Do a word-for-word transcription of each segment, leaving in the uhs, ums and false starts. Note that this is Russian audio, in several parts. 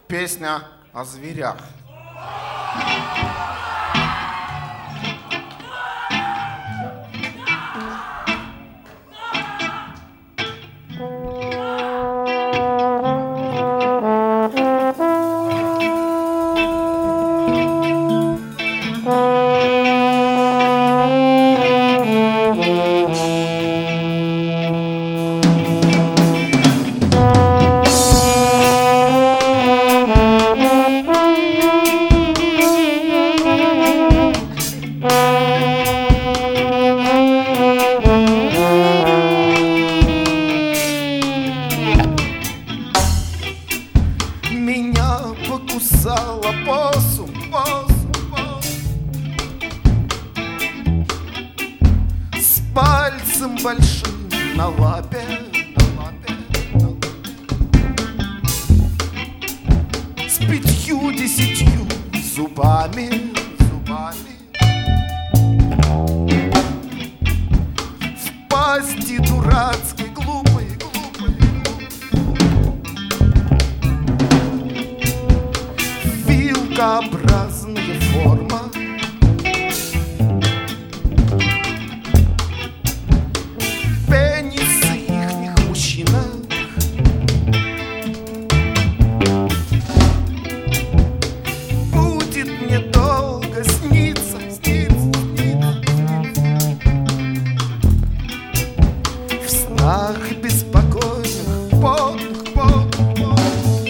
Песня о зверях. Меня покусала посум, посум, посум, с пальцем большим на лапе, на лапе, на лапе, с пятью-десятью зубами, зубами, в пасти дурацкой, глупой, глупой, вилкообразная форма, пенисы ихних мужчинах, будет мне долго сниться, сниться, сниться, сниться, в снах беспокойных, потных, потных, потных.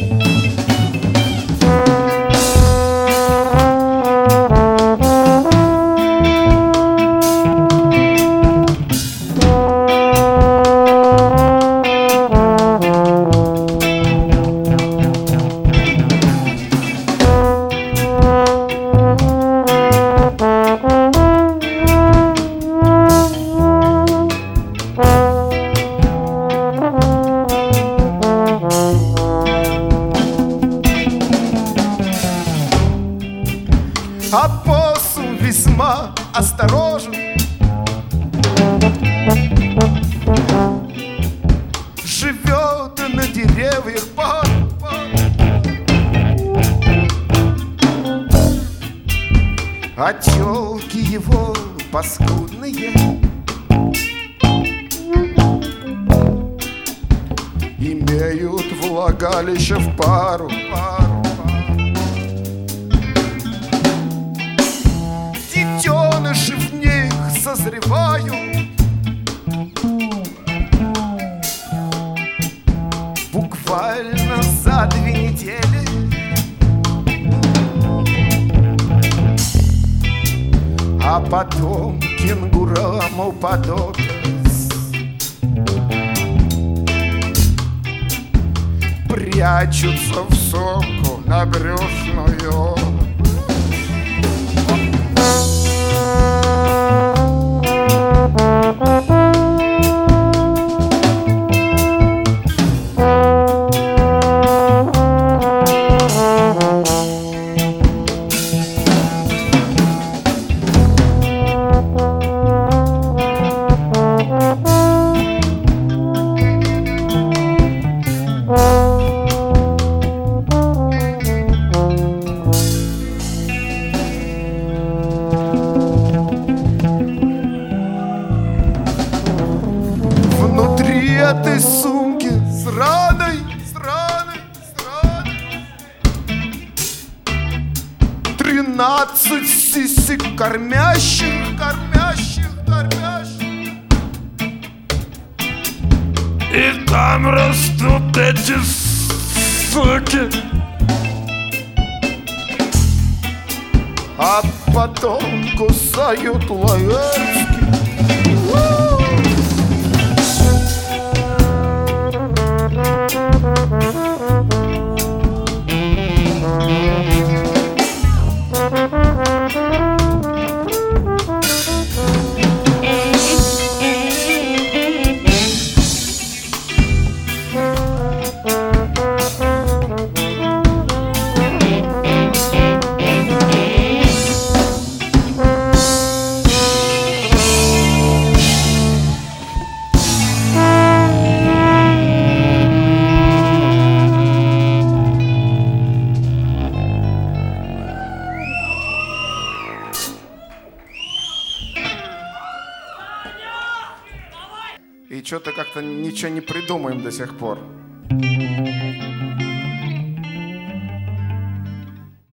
А посум весьма осторожен, живет на деревьях под, под. А тёлки его паскудные имеют влагалище в пару, пару, пару. Детеныши в них созревают буквально за две недели. А потом кенгурам упадут, прячутся в сумку на брюшную. Внутри этой сумки сраной, сраной, сраной тринадцать сисек кормящих, кормящих, кормящих. И там растут эти суки. А потом кусают лаэрски. И что-то как-то ничего не придумаем до сих пор.